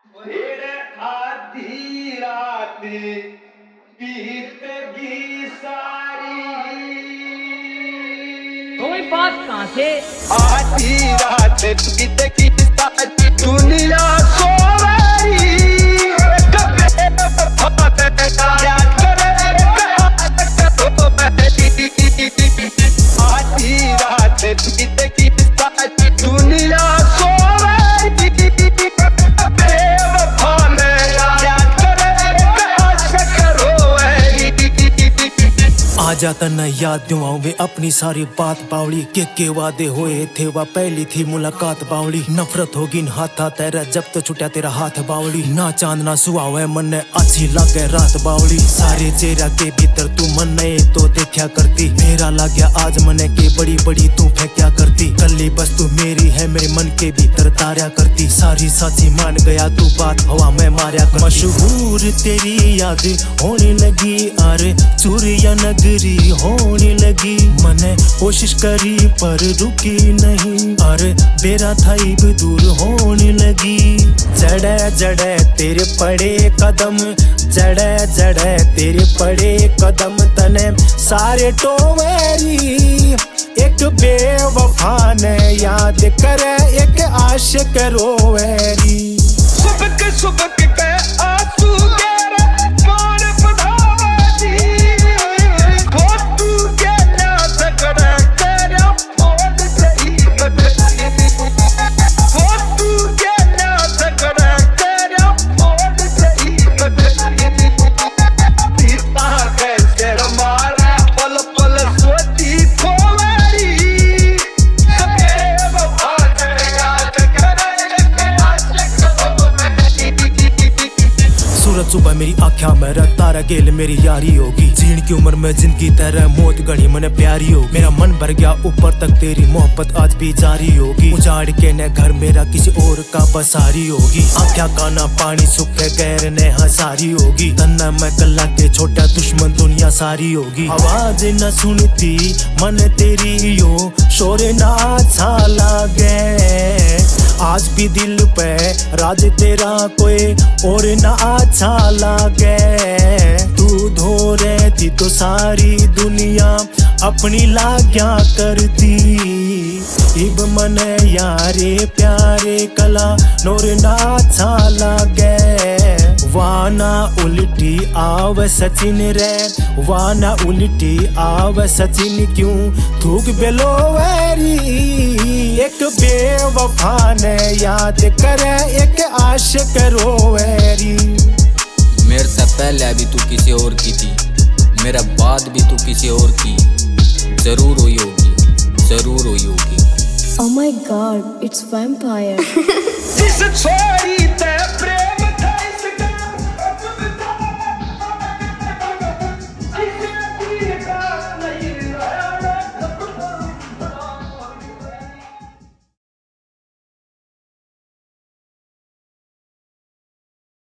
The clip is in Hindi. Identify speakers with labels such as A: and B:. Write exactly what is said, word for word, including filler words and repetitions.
A: आधी रात बीतगी सारी।
B: कोई बात कहाँ से?
A: आधी रात बीतगी सारी दुनिया सो रही। आधी रात बीतगी सारी दुनिया सो रही।
C: आ जाता न याद क्यों आऊं वे अपनी सारी बात बावली के के वादे होए थे वह पहली थी मुलाकात बावली। नफरत होगी हाथा तेरा जब तो छुटा तेरा हाथ बावली। ना चांद ना सुहावे मन ने अच्छी लागे रात बावली। सारे चेहरा के भीतर तू मन ने तो देखा करती। मेरा लाग्या आज मने के बड़ी बड़ी तू फेंक्या करती। कल्ली बस तू मेरी है मेरे मन के भीतर तारा करती। सारी साची मान गया तू बात हवा में मारा कर। मशहूर तेरी याद होने लगी अरे चूरिया नगरी होने लगी। मैंने कोशिश करी पर रुकी नहीं अरे बेरा था इब दूर होने लगी। जड़े जड़े तेरे पड़े कदम जड़े जड़े तेरे पड़े कदम तने सारे टोमेरी। एक बेवफा ने याद करे एक आशिक रोवेरी।
A: सुबह सुबह के आंसू तेरा मान पधारी। वो तू के ना सकड़ा तेरा फोन सही बदली। वो तू के ना सकड़ा तेरा फोन सही बदली। पीता कैसे मारा पल पल सोती खोवारी। बेवफा ने याद करे के आशिक
C: सूरज सुबह मेरी आँखों में तारा गेल मेरी यारी होगी। जीण की उम्र में जिंदगी तेरा मौत गणी मन प्यारी होगी। मेरा मन भर गया ऊपर तक तेरी मोहब्बत आज भी जारी होगी। उजाड़ के न घर मेरा किसी और का बसारी होगी। आँखों का ना पानी सूखे गैर ने हजारी होगी। तन्ना मैं कल्ला के छोटा दुश्मन दुनिया सारी होगी। आवाज न सुनती मन तेरी यो शोर ना अच्छा लागे। आज भी दिल पे राज तेरा कोई और ना अच्छा लागे। तू धो रही थी तो सारी दुनिया अपनी लाग्या करती। इब मने यारे प्यारे कला नोर ना अच्छा लागे। वाना उल्टी आव सचिन रे वाना उल्टी आव सचिन क्यों थूक बेलो वेरी। एक बेवफा ने याद करे एक आशिक रोवेरी।
D: मेरे से पहले भी तू किसी और की थी मेरा बाद भी तू किसी और की जरूर हुई होगी जरूर हुई होगी।
E: Oh my god, it's vampire.
A: जिस छोरी ते